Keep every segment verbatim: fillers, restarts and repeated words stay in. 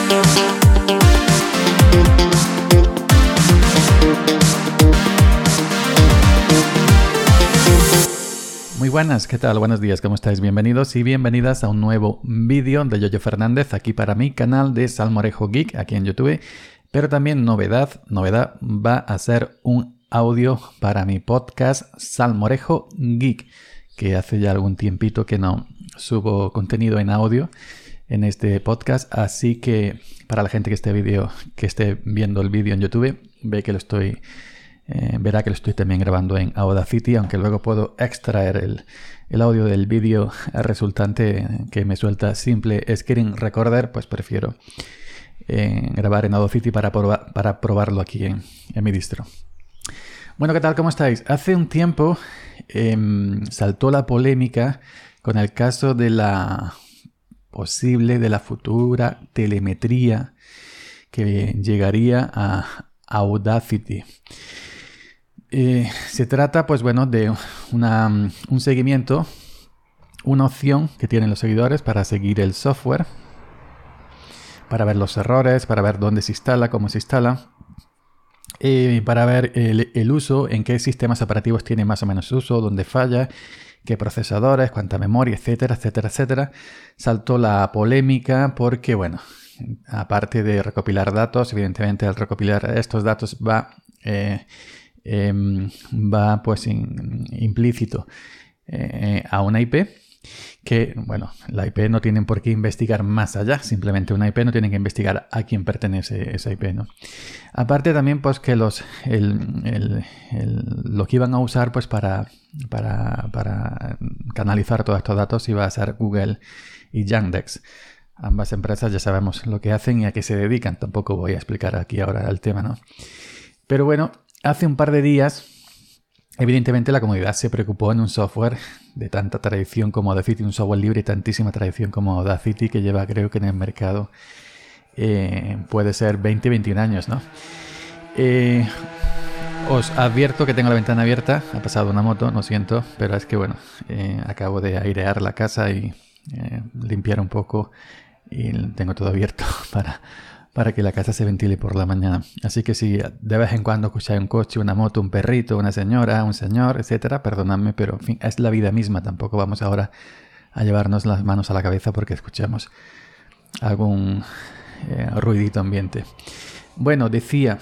Muy buenas, ¿qué tal? Buenos días, ¿cómo estáis? Bienvenidos y bienvenidas a un nuevo vídeo de Yoyo Fernández aquí para mi canal de Salmorejo Geek aquí en YouTube. Pero también novedad, novedad va a ser un audio para mi podcast Salmorejo Geek, que hace ya algún tiempito que no subo contenido en audio en este podcast, así que para la gente que esté, video, que esté viendo el vídeo en YouTube, ve que lo estoy... Eh, verá que lo estoy también grabando en Audacity, aunque luego puedo extraer el, el audio del vídeo resultante que me suelta simple Screen Recorder, pues prefiero eh, grabar en Audacity para, probar, para probarlo aquí en, en mi distro. Bueno, ¿qué tal? ¿Cómo estáis? Hace un tiempo eh, saltó la polémica con el caso de la posible, de la futura telemetría que llegaría a Audacity. Eh, se trata, pues bueno, de una, un seguimiento, una opción que tienen los seguidores para seguir el software, para ver los errores, para ver dónde se instala, cómo se instala, eh, para ver el, el uso, en qué sistemas operativos tiene más o menos uso, dónde falla, qué procesadores, cuánta memoria, etcétera, etcétera, etcétera. Saltó la polémica porque, bueno, aparte de recopilar datos, evidentemente al recopilar estos datos va... Eh, Eh, va pues in, implícito eh, a una I P que, bueno, la I P no tienen por qué investigar más allá, simplemente una I P no tienen que investigar a quién pertenece esa I P, ¿no? Aparte también pues que los el, el, el, lo que iban a usar pues para, para, para canalizar todos estos datos iba a ser Google y Yandex. Ambas empresas ya sabemos lo que hacen y a qué se dedican, tampoco voy a explicar aquí ahora el tema, ¿no? Pero bueno, hace un par de días, evidentemente la comunidad se preocupó en un software de tanta tradición como Audacity, un software libre y tantísima tradición como Audacity, que lleva, creo que en el mercado eh, puede ser veinte, veintiún años, ¿no? Eh, os advierto que tengo la ventana abierta, ha pasado una moto, lo siento, pero es que bueno, eh, acabo de airear la casa y eh, limpiar un poco y tengo todo abierto para... para que la casa se ventile por la mañana. Así que si de vez en cuando escucháis un coche, una moto, un perrito, una señora, un señor, etcétera, perdonadme, pero en fin, es la vida misma. Tampoco vamos ahora a llevarnos las manos a la cabeza porque escuchamos algún eh, ruidito ambiente. Bueno, decía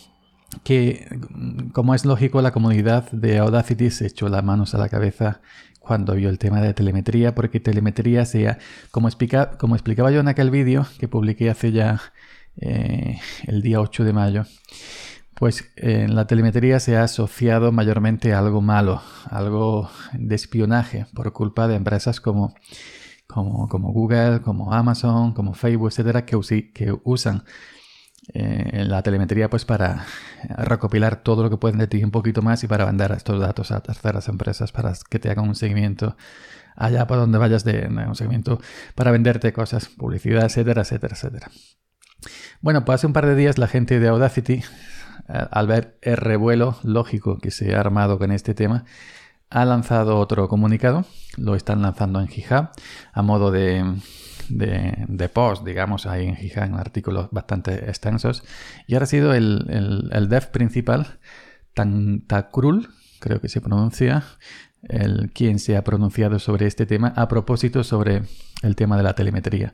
que, como es lógico, la comunidad de Audacity se echó las manos a la cabeza cuando vio el tema de telemetría, porque telemetría sea, como, explica, como explicaba yo en aquel vídeo que publiqué hace ya Eh, el día ocho de mayo, pues eh, la telemetría se ha asociado mayormente a algo malo, algo de espionaje por culpa de empresas como, como, como Google, como Amazon, como Facebook, etcétera, que, usi, que usan eh, la telemetría pues para recopilar todo lo que pueden de ti un poquito más y para vender estos datos a terceras empresas para que te hagan un seguimiento allá por donde vayas, de, de un seguimiento para venderte cosas, publicidad, etcétera, etcétera, etcétera. Bueno, pues hace un par de días la gente de Audacity, al ver el revuelo lógico que se ha armado con este tema, ha lanzado otro comunicado. Lo están lanzando en GitHub a modo de, de, de post, digamos, ahí en GitHub, en artículos bastante extensos. Y ahora ha sido el, el, el dev principal, Tantakrul, creo que se pronuncia, el quien se ha pronunciado sobre este tema a propósito sobre el tema de la telemetría.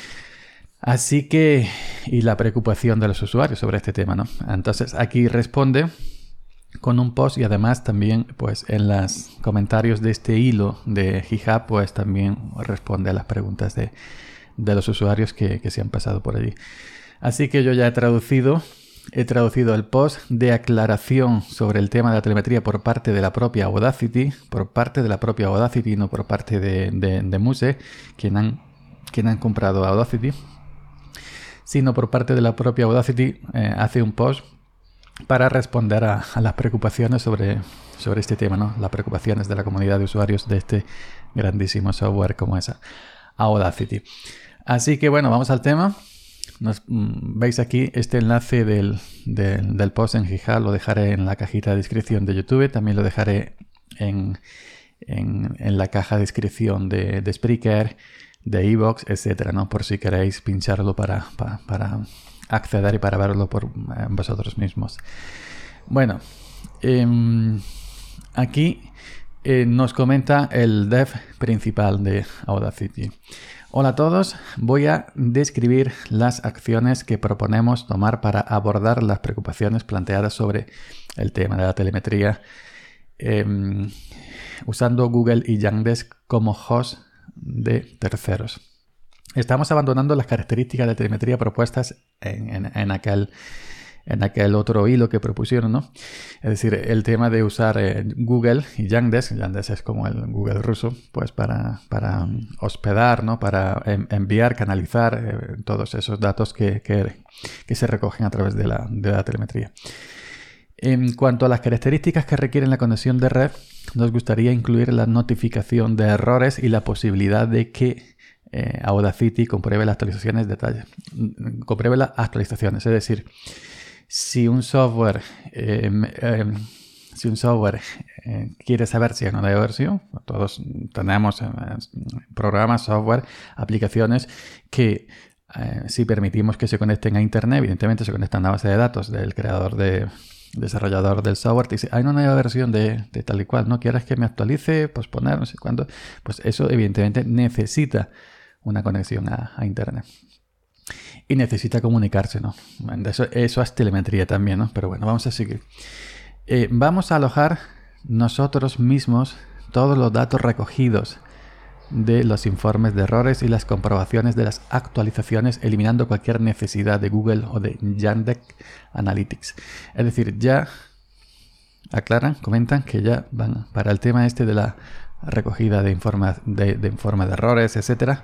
Así que, y la preocupación de los usuarios sobre este tema, ¿no? Entonces aquí responde con un post y además también pues en los comentarios de este hilo de GitHub pues también responde a las preguntas de, de los usuarios que, que se han pasado por allí. Así que yo ya he traducido, he traducido el post de aclaración sobre el tema de la telemetría por parte de la propia Audacity, por parte de la propia Audacity, no por parte de, de, de Muse, quien han, quien han comprado Audacity, sino por parte de la propia Audacity. Eh, hace un post para responder a, a las preocupaciones sobre, sobre este tema, ¿no? Las preocupaciones de la comunidad de usuarios de este grandísimo software como es Audacity. Así que bueno, vamos al tema. Nos, veis aquí este enlace del, del, del post en GitHub, lo dejaré en la cajita de descripción de YouTube, también lo dejaré en, en, en la caja de descripción de, de Spreaker, de iVoox, etcétera, ¿no? Por si queréis pincharlo para, para, para acceder y para verlo por eh, vosotros mismos. Bueno, eh, aquí eh, nos comenta el dev principal de Audacity. Hola a todos, voy a describir las acciones que proponemos tomar para abordar las preocupaciones planteadas sobre el tema de la telemetría eh, usando Google y Yandex como host de terceros. Estamos abandonando las características de telemetría propuestas en, en, en, aquel, en aquel otro hilo que propusieron, ¿no? Es decir, el tema de usar eh, Google y Yandex, Yandex es como el Google ruso, pues para, para hospedar, ¿no? Para en, enviar, canalizar eh, todos esos datos que, que, que se recogen a través de la, de la telemetría. En cuanto a las características que requieren la conexión de red, nos gustaría incluir la notificación de errores y la posibilidad de que eh, Audacity compruebe las actualizaciones de detalle. Compruebe las actualizaciones, es decir, si un software, eh, eh, si un software eh, quiere saber si hay una nueva versión, todos tenemos eh, programas, software, aplicaciones que eh, si permitimos que se conecten a Internet, evidentemente se conectan a la base de datos del creador de desarrollador del software, te dice, hay una nueva versión de, de tal y cual, ¿no quieres que me actualice, posponer, no sé cuándo? Pues eso evidentemente necesita una conexión a, a Internet. Y necesita comunicarse, ¿no? Eso, eso es telemetría también, ¿no? Pero bueno, vamos a seguir. Eh, vamos a alojar nosotros mismos todos los datos recogidos de los informes de errores y las comprobaciones de las actualizaciones, eliminando cualquier necesidad de Google o de Yandex Analytics. Es decir, ya aclaran, comentan que ya van para el tema este de la recogida de informes de, de, informe de errores, etcétera.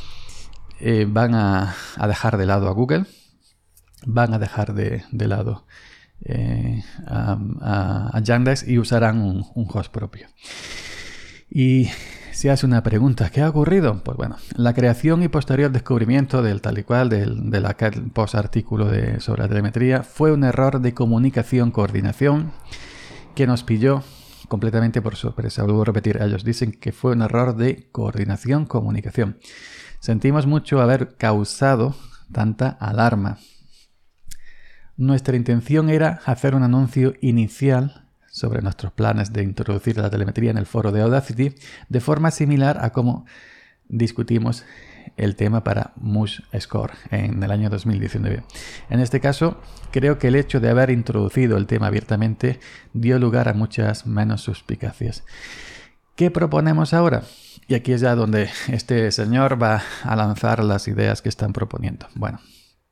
Eh, van a, a dejar de lado a Google, van a dejar de, de lado eh, a, a, a Yandex y usarán un, un host propio. Y si hace una pregunta, ¿qué ha ocurrido? Pues bueno, la creación y posterior descubrimiento del tal y cual, del, del aquel post artículo de, sobre la telemetría, fue un error de comunicación, coordinación, que nos pilló completamente por sorpresa. Vuelvo a repetir, ellos dicen que fue un error de coordinación, comunicación. Sentimos mucho haber causado tanta alarma. Nuestra intención era hacer un anuncio inicial sobre nuestros planes de introducir la telemetría en el foro de Audacity, de forma similar a cómo discutimos el tema para MuseScore en el año dos mil diecinueve. En este caso, creo que el hecho de haber introducido el tema abiertamente dio lugar a muchas menos suspicacias. ¿Qué proponemos ahora? Y aquí es ya donde este señor va a lanzar las ideas que están proponiendo. Bueno,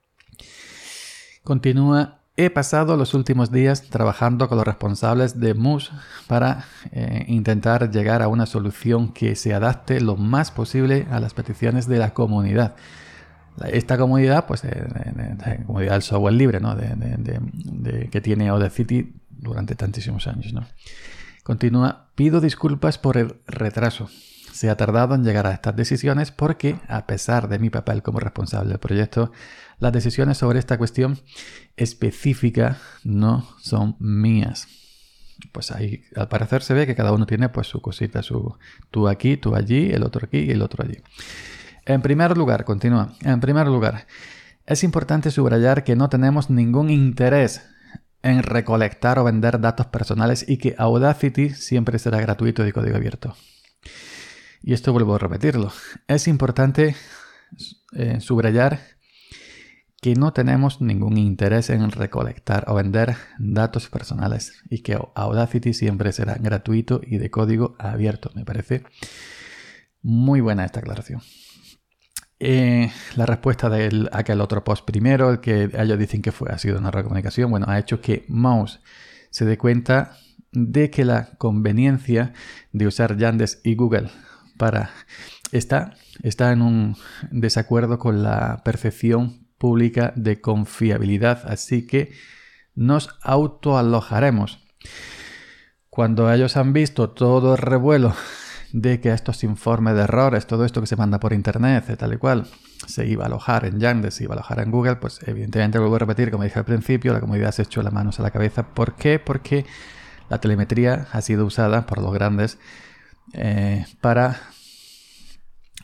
continúa. He pasado los últimos días trabajando con los responsables de Muse para eh, intentar llegar a una solución que se adapte lo más posible a las peticiones de la comunidad. Esta comunidad, pues, eh, la comunidad del software libre, ¿no? de, de, de, de, que tiene Audacity durante tantísimos años, ¿no? Continúa, pido disculpas por el retraso. Se ha tardado en llegar a estas decisiones porque, a pesar de mi papel como responsable del proyecto, las decisiones sobre esta cuestión específica no son mías. Pues ahí, al parecer, se ve que cada uno tiene pues su cosita, su tú aquí, tú allí, el otro aquí y el otro allí. En primer lugar, continúa, en primer lugar, es importante subrayar que no tenemos ningún interés en recolectar o vender datos personales y que Audacity siempre será gratuito y de código abierto. Y esto vuelvo a repetirlo. Es importante eh, subrayar que no tenemos ningún interés en recolectar o vender datos personales y que Audacity siempre será gratuito y de código abierto. Me parece muy buena esta aclaración. Eh, la respuesta de aquel otro post primero, el que ellos dicen que fue, ha sido una recomunicación, bueno, ha hecho que Mouse se dé cuenta de que la conveniencia de usar Yandex y Google para está, está en un desacuerdo con la percepción pública de confiabilidad, así que nos autoalojaremos. Cuando ellos han visto todo el revuelo de que estos informes de errores, todo esto que se manda por internet, tal y cual, se iba a alojar en Yandex, se iba a alojar en Google, pues evidentemente, vuelvo a repetir, como dije al principio, la comunidad se echó las manos a la cabeza. ¿Por qué? Porque la telemetría ha sido usada por los grandes eh, para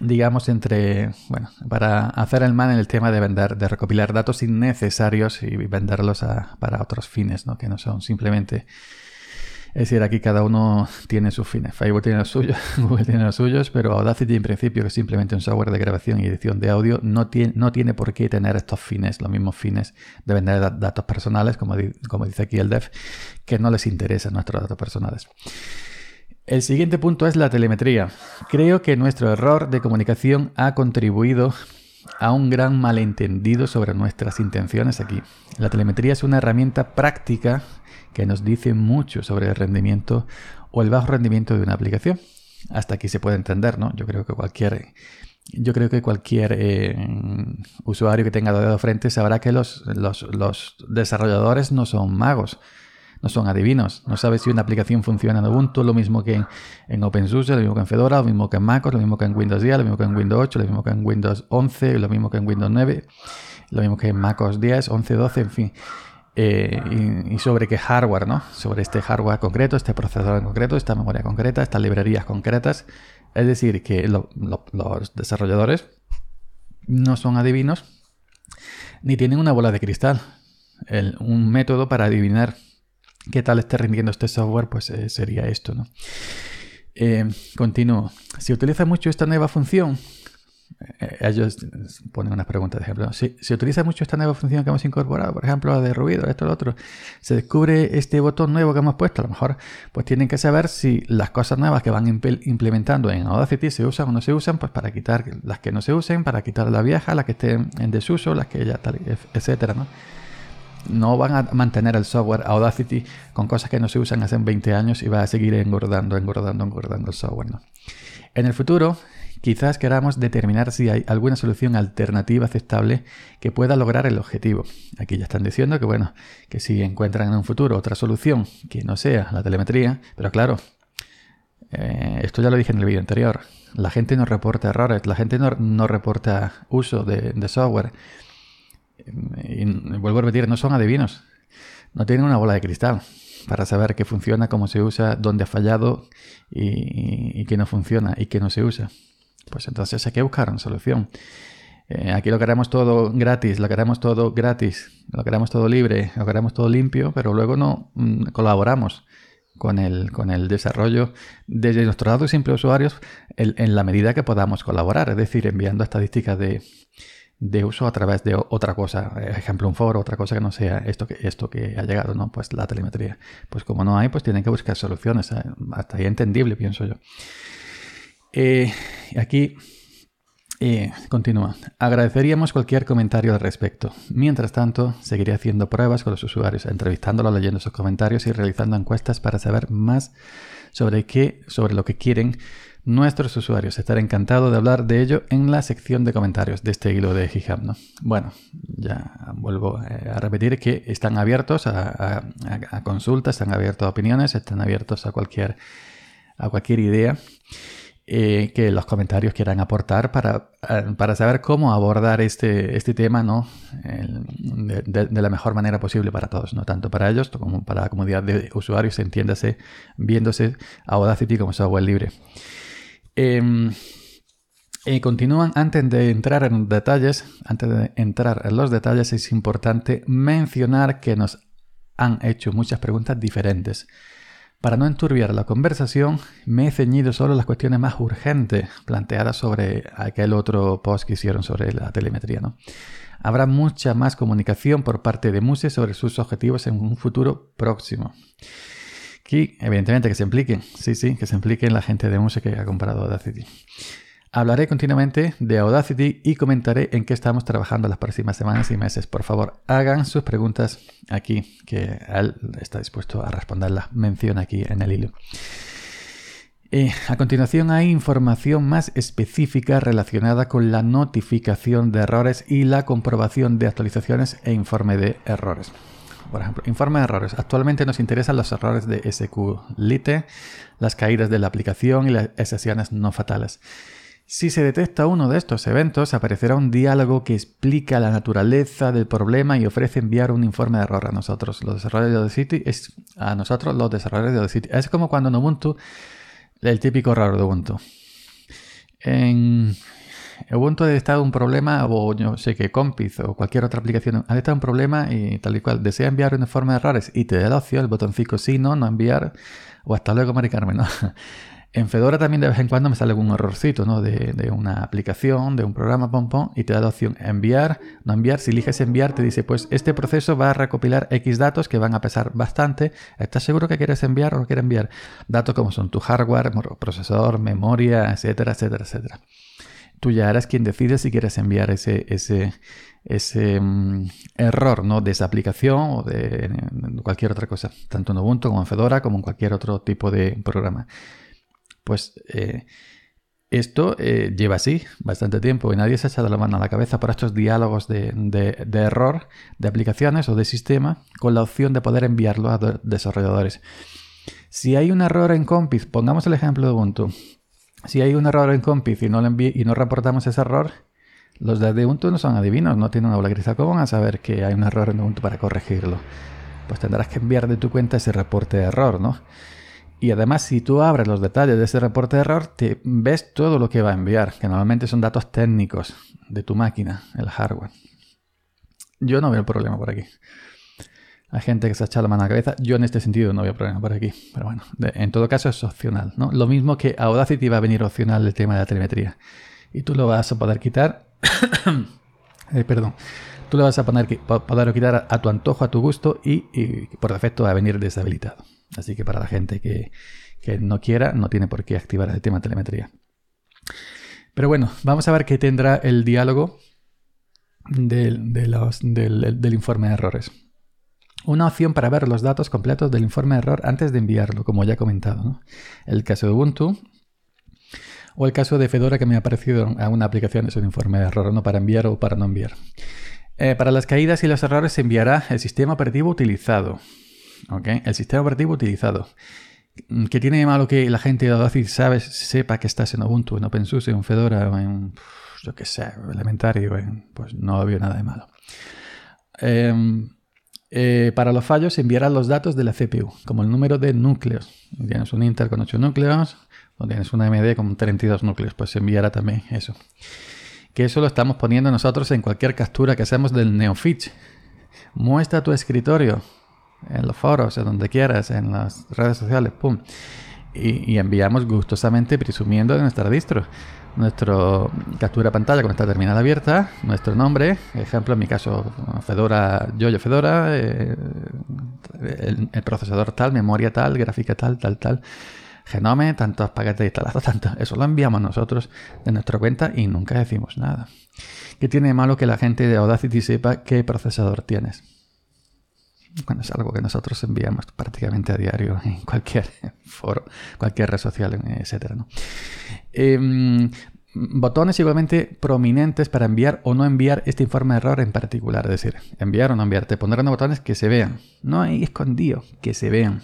digamos, entre, bueno, para hacer el mal en el tema de vender, de recopilar datos innecesarios y venderlos a, para otros fines, ¿no? Que no son simplemente... Es decir, aquí cada uno tiene sus fines. Facebook tiene los suyos, Google tiene los suyos, pero Audacity en principio, que es simplemente un software de grabación y edición de audio, no tiene, no tiene por qué tener estos fines, los mismos fines de vender da- datos personales, como, di- como dice aquí el dev, que no les interesan nuestros datos personales. El siguiente punto es la telemetría. Creo que nuestro error de comunicación ha contribuido a un gran malentendido sobre nuestras intenciones aquí. La telemetría es una herramienta práctica que nos dice mucho sobre el rendimiento o el bajo rendimiento de una aplicación. Hasta aquí se puede entender, ¿no? Yo creo que cualquier, yo creo que cualquier eh, usuario que tenga los dedos frente sabrá que los, los, los desarrolladores no son magos, no son adivinos. No sabe si una aplicación funciona en Ubuntu, lo mismo que en, en OpenSUSE, lo mismo que en Fedora, lo mismo que en MacOS, lo mismo que en Windows diez, lo mismo que en Windows ocho, lo mismo que en Windows once, lo mismo que en Windows nueve, lo mismo que en MacOS diez, once, doce, en fin. Eh, y, y sobre qué hardware, ¿no? Sobre este hardware concreto, este procesador en concreto, esta memoria concreta, estas librerías concretas. Es decir, que lo, lo, los desarrolladores no son adivinos ni tienen una bola de cristal. El, un método para adivinar qué tal esté rindiendo este software, pues eh, sería esto, ¿no? Eh, continúo. Si utiliza mucho esta nueva función, ellos ponen unas preguntas de ejemplo. Si se utiliza mucho esta nueva función que hemos incorporado, por ejemplo, la de ruido, esto, lo otro, se descubre este botón nuevo que hemos puesto, a lo mejor pues tienen que saber si las cosas nuevas que van implementando en Audacity se usan o no se usan, pues para quitar las que no se usen, para quitar las viejas, las que estén en desuso, las que ya tal, etcétera, ¿no? No van a mantener el software Audacity con cosas que no se usan hace veinte años y va a seguir engordando, engordando, engordando el software, ¿no? En el futuro, quizás queramos determinar si hay alguna solución alternativa aceptable que pueda lograr el objetivo. Aquí ya están diciendo que, bueno, que si encuentran en un futuro otra solución que no sea la telemetría, pero claro, eh, esto ya lo dije en el vídeo anterior, la gente no reporta errores, la gente no, no reporta uso de, de software. Y vuelvo a repetir, no son adivinos, no tienen una bola de cristal para saber qué funciona, cómo se usa, dónde ha fallado y, y qué no funciona y qué no se usa. Pues entonces hay que buscar una solución. Eh, aquí lo queremos todo gratis, lo queremos todo gratis, lo queremos todo libre, lo queremos todo limpio, pero luego no mm, colaboramos con el, con el desarrollo de nuestros datos simples usuarios en, en la medida que podamos colaborar, es decir, enviando estadísticas de de uso a través de otra cosa, ejemplo un foro, otra cosa que no sea esto que esto que ha llegado, ¿no? Pues la telemetría. Pues como no hay, pues tienen que buscar soluciones. ¿eh? Hasta ahí entendible, pienso yo. Eh, aquí eh, continúa. Agradeceríamos cualquier comentario al respecto. Mientras tanto, seguiré haciendo pruebas con los usuarios, entrevistándolos, leyendo sus comentarios y realizando encuestas para saber más sobre qué, sobre lo que quieren nuestros usuarios. Estaré encantado de hablar de ello en la sección de comentarios de este hilo de GitHub, ¿no? Bueno, ya vuelvo a repetir que están abiertos a, a, a consultas, están abiertos a opiniones, están abiertos a cualquier, a cualquier idea eh, que los comentarios quieran aportar para, para saber cómo abordar este, este tema, ¿no? El, de, de, de la mejor manera posible para todos, ¿no? Tanto para ellos como para la comunidad de usuarios, entiéndase, viéndose Audacity como software libre. Eh, eh, continúan. Antes de entrar en detalles, antes de entrar en los detalles, es importante mencionar que nos han hecho muchas preguntas diferentes. Para no enturbiar la conversación, me he ceñido solo a las cuestiones más urgentes planteadas sobre aquel otro post que hicieron sobre la telemetría, ¿no? Habrá mucha más comunicación por parte de Muse sobre sus objetivos en un futuro próximo. Aquí, evidentemente, que se impliquen, sí, sí, que se impliquen la gente de Muse que ha comprado Audacity. Hablaré continuamente de Audacity y comentaré en qué estamos trabajando las próximas semanas y meses. Por favor, hagan sus preguntas aquí, que él está dispuesto a responderlas. Menciona aquí en el hilo. Eh, a continuación hay información más específica relacionada con la notificación de errores y la comprobación de actualizaciones e informe de errores. Por ejemplo, informe de errores. Actualmente nos interesan los errores de SQLite, las caídas de la aplicación y las excepciones no fatales. Si se detecta uno de estos eventos, aparecerá un diálogo que explica la naturaleza del problema y ofrece enviar un informe de error a nosotros, los desarrolladores de Audacity. Es a nosotros los desarrolladores de Audacity. Es como cuando en Ubuntu, el típico error de Ubuntu. en Ubuntu ha detectado un problema, o yo sé que Compiz o cualquier otra aplicación ha detectado un problema y tal y cual desea enviar un informe de errores y te da la opción, el botoncito sí, no, no enviar, o hasta luego, Mari Carmen, ¿no? En Fedora también de vez en cuando me sale algún errorcito, ¿no? De, de una aplicación, de un programa, pom, pom, y te da la opción enviar, no enviar. Si eliges enviar, te dice, pues este proceso va a recopilar X datos que van a pesar bastante. ¿Estás seguro que quieres enviar o no quieres enviar? Datos como son tu hardware, procesador, memoria, etcétera, etcétera, etcétera. Tú ya eres quien decide si quieres enviar ese, ese, ese um, error, ¿no? De esa aplicación o de, de cualquier otra cosa, tanto en Ubuntu como en Fedora, como en cualquier otro tipo de programa. Pues eh, esto eh, lleva así bastante tiempo y nadie se ha echado la mano a la cabeza por estos diálogos de, de, de error de aplicaciones o de sistema con la opción de poder enviarlo a desarrolladores. Si hay un error en Compiz, pongamos el ejemplo de Ubuntu. Si hay un error en Compiz y no, lo envi- y no reportamos ese error, los de Ubuntu no son adivinos, no tienen una bola gris. ¿Cómo van a saber que hay un error en Ubuntu para corregirlo? Pues tendrás que enviar de tu cuenta ese reporte de error, ¿no? Y además, si tú abres los detalles de ese reporte de error, te ves todo lo que va a enviar, que normalmente son datos técnicos de tu máquina, el hardware. Yo no veo el problema por aquí. Hay gente que se ha echado la mano a la cabeza. Yo en este sentido no veo problema por aquí. Pero bueno, de, en todo caso es opcional, ¿no? Lo mismo que a Audacity va a venir opcional el tema de la telemetría. Y tú lo vas a poder quitar. eh, perdón. Tú lo vas a poner, poder quitar a, a tu antojo, a tu gusto y, y por defecto va a venir deshabilitado. Así que para la gente que, que no quiera, no tiene por qué activar el tema de telemetría. Pero bueno, vamos a ver qué tendrá el diálogo del, de los, del, del informe de errores. Una opción para ver los datos completos del informe de error antes de enviarlo, como ya he comentado, ¿no? El caso de Ubuntu o el caso de Fedora que me ha aparecido a una aplicación es un informe de error, no para enviar o para no enviar. Eh, para las caídas y los errores se enviará el sistema operativo utilizado. ¿Okay? El sistema operativo utilizado. ¿Qué tiene de malo que la gente de Audacity sabe, sepa que estás en Ubuntu, en OpenSUSE, en Fedora, o en, yo qué sé, Elementario? En, pues no veo nada de malo. Eh, eh, para los fallos se enviarán los datos de la C P U, como el número de núcleos. Tienes un Intel con ocho núcleos, o tienes una A M D con treinta y dos núcleos, pues se enviará también eso. Que eso lo estamos poniendo nosotros en cualquier captura que hacemos del NeoFetch. Muestra tu escritorio en los foros, en donde quieras, en las redes sociales, pum. Y, y enviamos gustosamente presumiendo de nuestra distro. Nuestro captura pantalla con esta terminal abierta, nuestro nombre, ejemplo en mi caso Fedora, Yoyo Fedora, eh, el, el procesador tal, memoria tal, gráfica tal, tal, tal, Genome, tantos paquetes instalados, tanto. Eso lo enviamos nosotros de nuestra cuenta y nunca decimos nada. ¿Qué tiene de malo que la gente de Audacity sepa qué procesador tienes? Bueno, es algo que nosotros enviamos prácticamente a diario en cualquier foro, cualquier red social, etcétera, ¿no? Eh, botones igualmente prominentes para enviar o no enviar este informe de error en particular. Es decir, enviar o no enviar. Te pondrán botones que se vean. No ahí escondido, que se vean.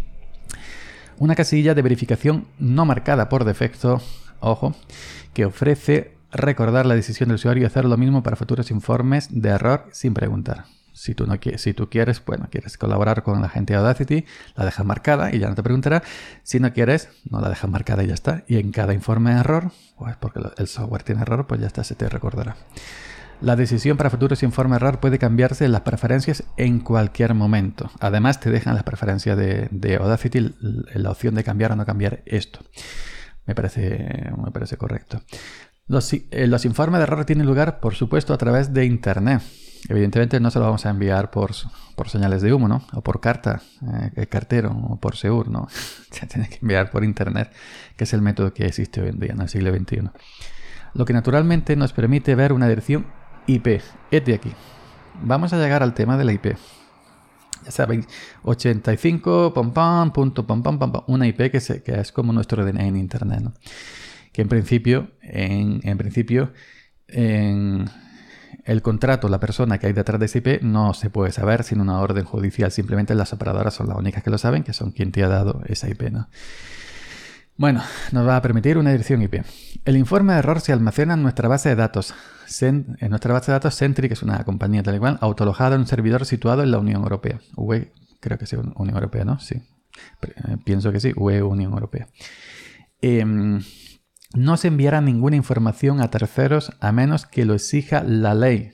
Una casilla de verificación no marcada por defecto, ojo, que ofrece recordar la decisión del usuario y hacer lo mismo para futuros informes de error sin preguntar. Si tú, no quieres, si tú quieres, bueno, quieres colaborar con la gente de Audacity, la dejas marcada y ya no te preguntará. Si no quieres, no la dejas marcada y ya está. Y en cada informe de error, pues porque el software tiene error, pues ya está, se te recordará. La decisión para futuros informes de error puede cambiarse en las preferencias en cualquier momento. Además, te dejan las preferencias de, de Audacity la opción de cambiar o no cambiar esto. Me parece, me parece correcto. Los, eh, los informes de error tienen lugar, por supuesto, a través de Internet. Evidentemente no se lo vamos a enviar por, por señales de humo, ¿no? O por carta, eh, cartero, o por Seur, ¿no? Se tiene que enviar por Internet, que es el método que existe hoy en día, en el siglo veintiuno. Lo que naturalmente nos permite ver una dirección I P. Este aquí. Vamos a llegar al tema de la I P. Ya saben, ochenta y cinco, pom, pom, punto, pom, pom, pom, pom, una I P que, se, que es como nuestro D N I en Internet, ¿no? Que en principio, en, en principio, en el contrato, la persona que hay detrás de esa I P no se puede saber sin una orden judicial. Simplemente las operadoras son las únicas que lo saben, que son quien te ha dado esa I P, ¿no? Bueno, nos va a permitir una dirección I P. El informe de error se almacena en nuestra base de datos. En nuestra base de datos Sentry, que es una compañía tal y cual, autoalojada en un servidor situado en la Unión Europea. U E, creo que sí, Unión Europea, ¿no? Sí. Pienso que sí, U E, Unión Europea. Eh, no se enviará ninguna información a terceros a menos que lo exija la ley.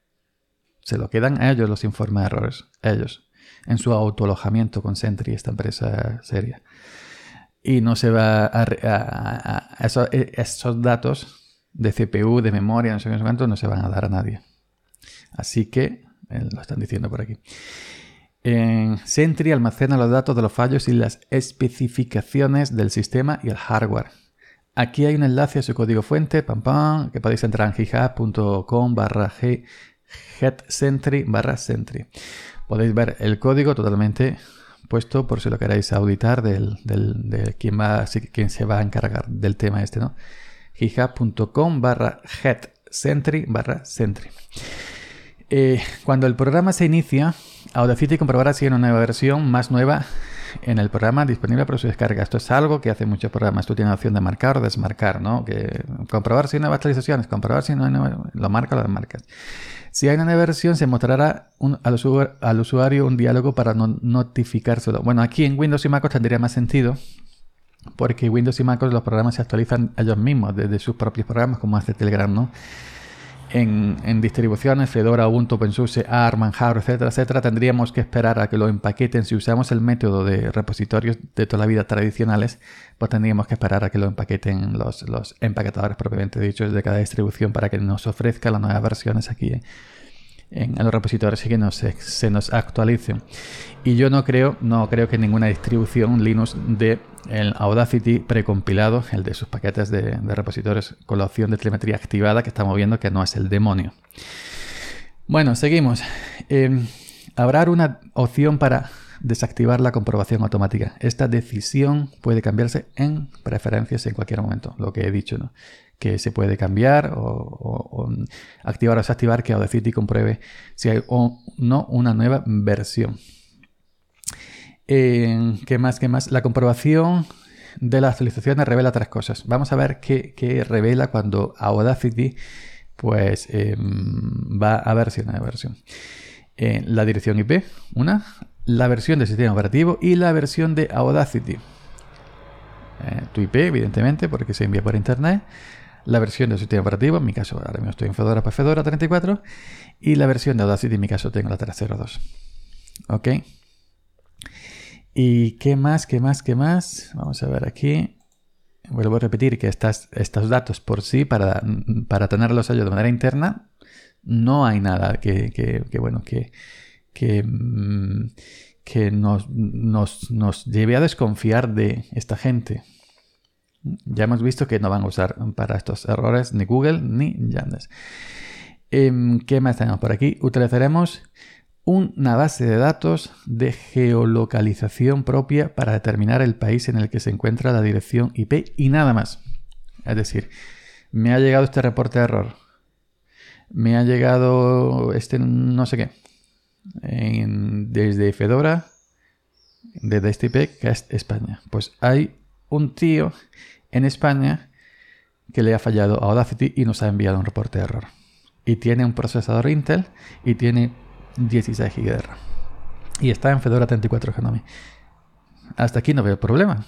Se lo quedan a ellos los informes de errores, ellos, en su autoalojamiento con Sentry, esta empresa seria. Y no se va a, a, a, a esos, esos datos de C P U, de memoria, no sé qué, cuánto, no se van a dar a nadie. Así que, eh, lo están diciendo por aquí. En Sentry almacena los datos de los fallos y las especificaciones del sistema y el hardware. Aquí hay un enlace a su código fuente, pam, pam, que podéis entrar en github.com barra getsentry barra Sentry. Podéis ver el código totalmente puesto por si lo queréis auditar del, del, de quién, va, quién se va a encargar del tema este, ¿no? github.com barra getsentry barra Sentry. Eh, cuando el programa se inicia, Audacity comprobará si hay una nueva versión más nueva en el programa disponible para su descarga. Esto es algo que hace muchos programas. Tú tienes la opción de marcar o desmarcar, ¿no? Que comprobar si hay nuevas actualizaciones, comprobar si no hay nueva, lo marca o lo desmarcas. Si hay una nueva versión, se mostrará un, al, usuario, al usuario un diálogo para no, notificárselo. Bueno, aquí en Windows y MacOS tendría más sentido, porque Windows y MacOS los programas se actualizan ellos mismos desde sus propios programas, como hace Telegram, ¿no? En, en distribuciones, Fedora, Ubuntu, OpenSUSE, A R M, Manjaro, etcétera, etcétera, tendríamos que esperar a que lo empaqueten. Si usamos el método de repositorios de toda la vida tradicionales, pues tendríamos que esperar a que lo empaqueten los, los empaquetadores propiamente dichos de cada distribución para que nos ofrezca las nuevas versiones aquí en, en, en los repositorios y que nos, se nos actualicen. Y yo no creo, no creo que ninguna distribución Linux de el Audacity precompilado, el de sus paquetes de, de repositorios con la opción de telemetría activada, que estamos viendo que no es el demonio. Bueno, seguimos. Eh, habrá una opción para desactivar la comprobación automática. Esta decisión puede cambiarse en preferencias en cualquier momento, lo que he dicho, ¿no? Que se puede cambiar o, o, o activar o desactivar que Audacity compruebe si hay o no una nueva versión. Eh, ¿Qué más? ¿Qué más? La comprobación de las actualizaciones revela tres cosas. Vamos a ver qué, qué revela cuando Audacity pues, eh, va a versionar la versión. Eh, la dirección I P, una, la versión del sistema operativo y la versión de Audacity. Eh, tu I P, evidentemente, porque se envía por internet. La versión del sistema operativo, en mi caso ahora mismo estoy en Fedora para Fedora treinta y cuatro. Y la versión de Audacity, en mi caso tengo la tres cero dos. ¿Ok? ¿Y qué más? ¿Qué más? ¿Qué más? Vamos a ver aquí. Vuelvo a repetir que estas, estos datos por sí, para, para tenerlos ellos de manera interna, no hay nada que, que, que bueno, que, que, que nos, nos, nos lleve a desconfiar de esta gente. Ya hemos visto que no van a usar para estos errores ni Google ni Yandex. ¿Qué más tenemos por aquí? Utilizaremos una base de datos de geolocalización propia para determinar el país en el que se encuentra la dirección I P y nada más. Es decir, me ha llegado este reporte de error. Me ha llegado este no sé qué. En, desde Fedora, desde este I P que es España. Pues hay un tío en España que le ha fallado a Audacity y nos ha enviado un reporte de error. Y tiene un procesador Intel y tiene dieciséis gigas de RAM. Y está en Fedora treinta y cuatro Genome. Hasta aquí no veo problema.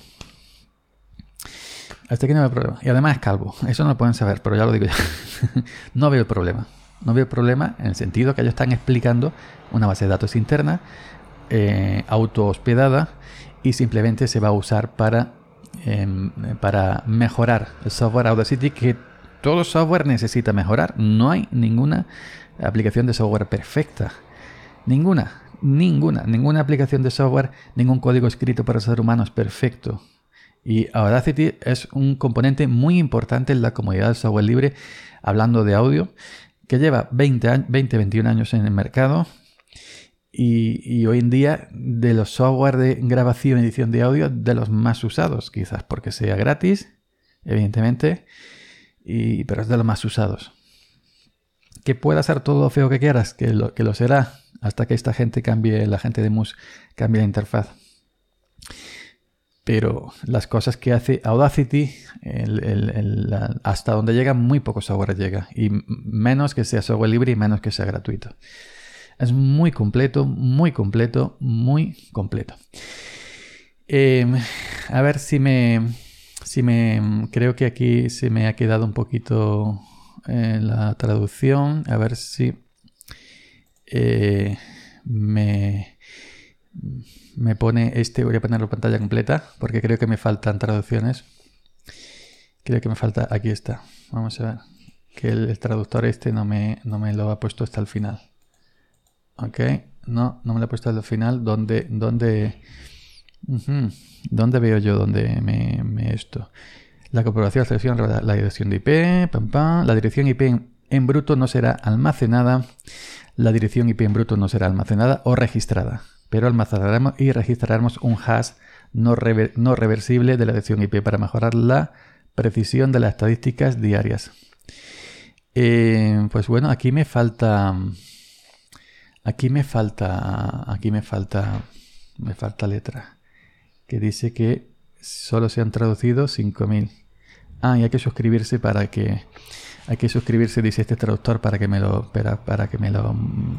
Hasta aquí no veo problema. Y además es calvo. Eso no lo pueden saber, pero ya lo digo ya. No veo el problema. No veo el problema en el sentido que ellos están explicando una base de datos interna, eh, auto hospedada, y simplemente se va a usar para, eh, para mejorar el software Audacity, que todo software necesita mejorar. No hay ninguna aplicación de software perfecta. Ninguna, ninguna, ninguna aplicación de software, ningún código escrito para ser humano es perfecto. Y Audacity es un componente muy importante en la comunidad del software libre, hablando de audio, que lleva veinte, veintiún años en el mercado y, y hoy en día de los software de grabación y edición de audio de los más usados, quizás porque sea gratis, evidentemente, y, pero es de los más usados. Que pueda ser todo lo feo que quieras, que lo, que lo será, hasta que esta gente cambie, la gente de Mus cambie la interfaz. Pero las cosas que hace Audacity, el, el, el, la, hasta donde llega, muy poco software llega. Y menos que sea software libre y menos que sea gratuito. Es muy completo, muy completo, muy completo. Eh, a ver si me... si me creo que aquí se me ha quedado un poquito eh, la traducción. A ver si eh, me, me pone este. Voy a ponerlo en pantalla completa porque creo que me faltan traducciones. Creo que me falta. Aquí está. Vamos a ver. Que el, el traductor este no me, no me lo ha puesto hasta el final. Ok. No, no me lo ha puesto hasta el final. ¿Dónde, dónde, uh-huh. ¿Dónde veo yo dónde me, me esto? La comprobación de la dirección, la dirección de I P, pam, pam. La dirección I P en, en bruto no será almacenada. La dirección I P en bruto no será almacenada o registrada, pero almacenaremos y registraremos un hash no, rever, no reversible de la dirección I P para mejorar la precisión de las estadísticas diarias. Eh, pues bueno, aquí me falta, aquí me falta, aquí me falta, me falta letra que dice que solo se han traducido cinco mil. Ah, y hay que suscribirse para que... Hay que suscribirse, dice este traductor, para que me lo... Para, para que me lo...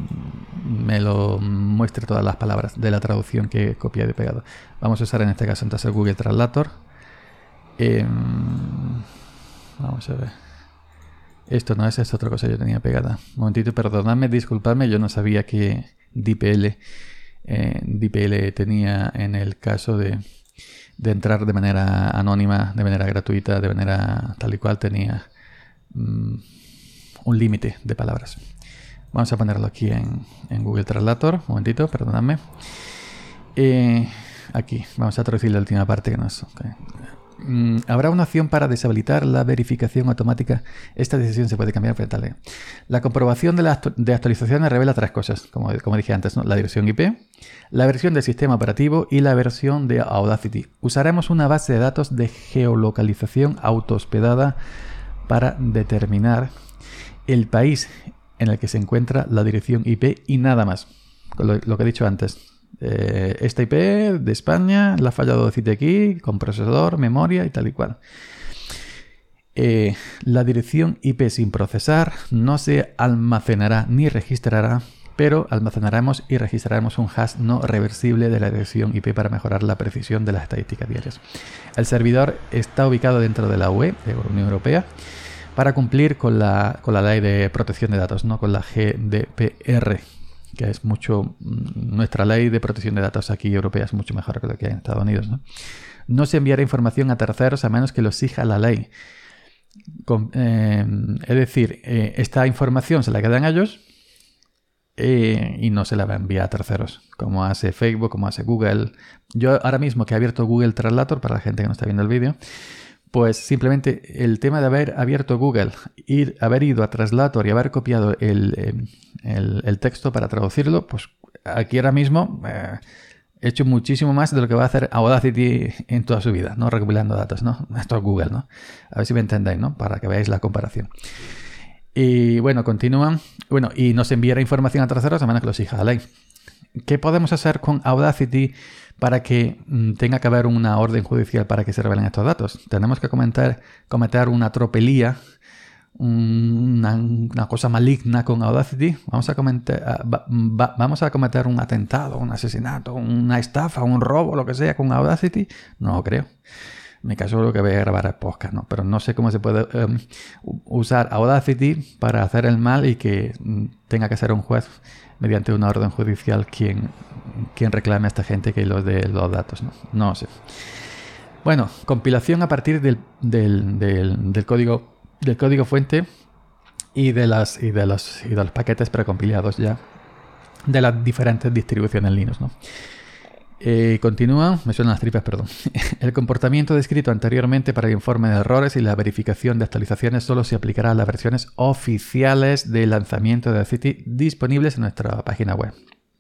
Me lo muestre todas las palabras de la traducción que he copiado y pegado. Vamos a usar en este caso entonces el Google Translator. Eh, vamos a ver. Esto no es, es otra cosa que yo tenía pegada. Un momentito, perdonadme, disculpadme. Yo no sabía que D P L... Eh, D P L tenía en el caso de... de entrar de manera anónima, de manera gratuita, de manera tal y cual, tenía um, un límite de palabras. Vamos a ponerlo aquí en, en Google Translator. Un momentito, perdonadme. Eh, aquí, vamos a traducir la última parte que nos... Okay. Mm, habrá una opción para deshabilitar la verificación automática. Esta decisión se puede cambiar frente a la ley. La comprobación de, la actu- de actualizaciones revela tres cosas, como, como dije antes, ¿no? La dirección I P, la versión del sistema operativo y la versión de Audacity. Usaremos una base de datos de geolocalización autohospedada para determinar el país en el que se encuentra la dirección I P y nada más. Lo, lo que he dicho antes. Eh, esta I P de España la ha fallado Audacity aquí, con procesador, memoria y tal y cual. Eh, la dirección I P sin procesar no se almacenará ni registrará, pero almacenaremos y registraremos un hash no reversible de la dirección I P para mejorar la precisión de las estadísticas diarias. El servidor está ubicado dentro de la U E, de la Unión Europea, para cumplir con la, con la ley de protección de datos, no con la G D P R, que es mucho, nuestra ley de protección de datos aquí europea es mucho mejor que lo que hay en Estados Unidos, ¿no? No se enviará información a terceros a menos que lo exija la ley. Con, eh, es decir, eh, esta información se la quedan a ellos eh, y no se la va a enviar a terceros, como hace Facebook, como hace Google. Yo ahora mismo que he abierto Google Translator, para la gente que no está viendo el vídeo, pues simplemente el tema de haber abierto Google, ir, haber ido a Translator y haber copiado el, el, el texto para traducirlo, pues aquí ahora mismo eh, he hecho muchísimo más de lo que va a hacer Audacity en toda su vida, ¿no? Recopilando datos, ¿no? Esto es Google, ¿no? A ver si me entendéis, ¿no? Para que veáis la comparación. Y bueno, continúan. Bueno, y nos enviará información a terceros a menos que lo exija la ley. ¿Qué podemos hacer con Audacity para que mm, tenga que haber una orden judicial para que se revelen estos datos? Tenemos que cometer, cometer una tropelía, una, una cosa maligna con Audacity. Vamos a, cometer, va, va, vamos a cometer un atentado, un asesinato, una estafa, un robo, lo que sea con Audacity. No lo creo. En mi caso lo que voy a grabar es podcast, ¿no? Pero no sé cómo se puede um, usar Audacity para hacer el mal y que um, tenga que ser un juez mediante una orden judicial quien, quien reclame a esta gente que los dé los datos, ¿no? No sé. Bueno, compilación a partir del, del, del, del código del código fuente y de las y de los y de los paquetes precompilados ya de las diferentes distribuciones Linux, ¿no? Eh, continúa, me suenan las tripas, perdón. El comportamiento descrito anteriormente para el informe de errores y la verificación de actualizaciones solo se aplicará a las versiones oficiales de lanzamiento de Audacity disponibles en nuestra página web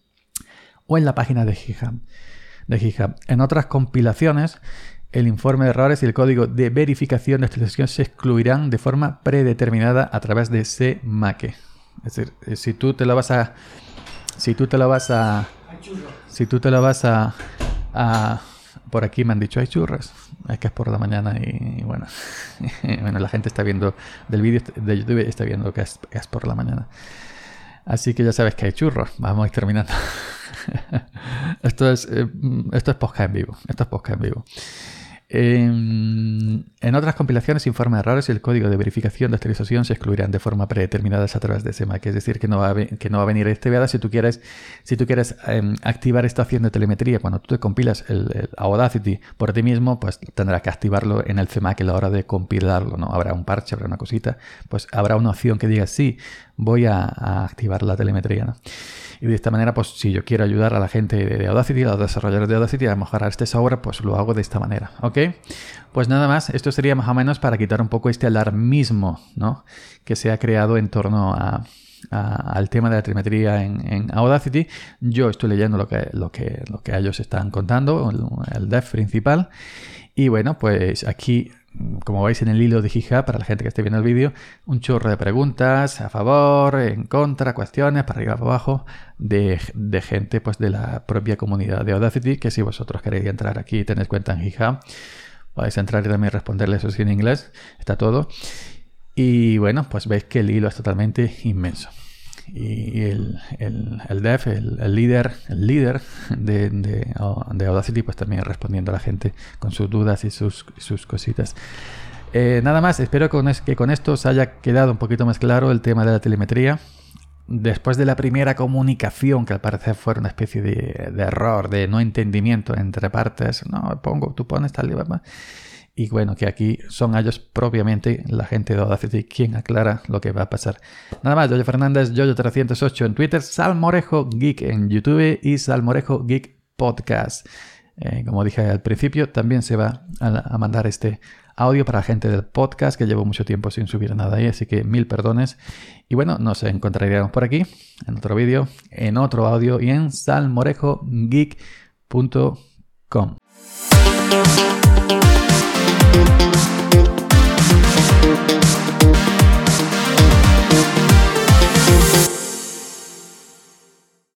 o en la página de GitHub. De GitHub. En otras compilaciones, el informe de errores y el código de verificación de actualización se excluirán de forma predeterminada a través de C M A K. Es decir, si tú te lo vas a... Si tú te lo vas a... Si tú te lo vas a, a... Por aquí me han dicho, hay churros. Es que es por la mañana y, y bueno. Bueno, la gente está viendo del vídeo de YouTube, está viendo que es, que es por la mañana. Así que ya sabes que hay churros. Vamos a ir terminando. Esto es, eh, esto es podcast en vivo. Esto es podcast en vivo. En, en otras compilaciones, informe de errores y el código de verificación de actualización se excluirán de forma predeterminada a través de ese M A C. Es decir, que no va a, que no va a venir activada si tú quieres, si tú quieres eh, activar esta opción de telemetría. Cuando tú te compilas el, el Audacity por ti mismo, pues tendrás que activarlo en el C M A C a la hora de compilarlo, ¿no? Habrá un parche, habrá una cosita, pues habrá una opción que diga sí, voy a, a activar la telemetría, ¿no? Y de esta manera, pues si yo quiero ayudar a la gente de Audacity, a los desarrolladores de Audacity a mejorar este software, pues lo hago de esta manera, ¿ok? Pues nada más, esto sería más o menos para quitar un poco este alarmismo, ¿no? Que se ha creado en torno a, a, al tema de la telemetría en, en Audacity. Yo estoy leyendo lo que, lo que, lo que ellos están contando, el, el dev principal. Y bueno, pues aquí, como veis en el hilo de GitHub, para la gente que esté viendo el vídeo, un chorro de preguntas a favor, en contra, cuestiones, para arriba, para abajo, de, de gente pues de la propia comunidad de Audacity, que si vosotros queréis entrar aquí y tenéis cuenta en GitHub, podéis entrar y también responderle eso sí en inglés, está todo. Y bueno, pues veis que el hilo es totalmente inmenso. Y el, el, el dev, el, el líder, el líder de, de, de Audacity, pues también respondiendo a la gente con sus dudas y sus, sus cositas. Eh, nada más, espero con es, que con esto os haya quedado un poquito más claro el tema de la telemetría. Después de la primera comunicación, que al parecer fue una especie de, de error, de no entendimiento entre partes, no, pongo, tú pones tal y va. Y bueno, que aquí son ellos propiamente, la gente de Audacity, quien aclara lo que va a pasar. Nada más, Yoyo Fernández, Yoyo trescientos ocho en Twitter, Salmorejo Geek en YouTube y Salmorejo Geek Podcast. Eh, como dije al principio, también se va a, a mandar este audio para la gente del podcast, que llevo mucho tiempo sin subir nada ahí, así que mil perdones. Y bueno, nos encontraríamos por aquí, en otro vídeo, en otro audio y en salmorejo geek punto com. Thank you.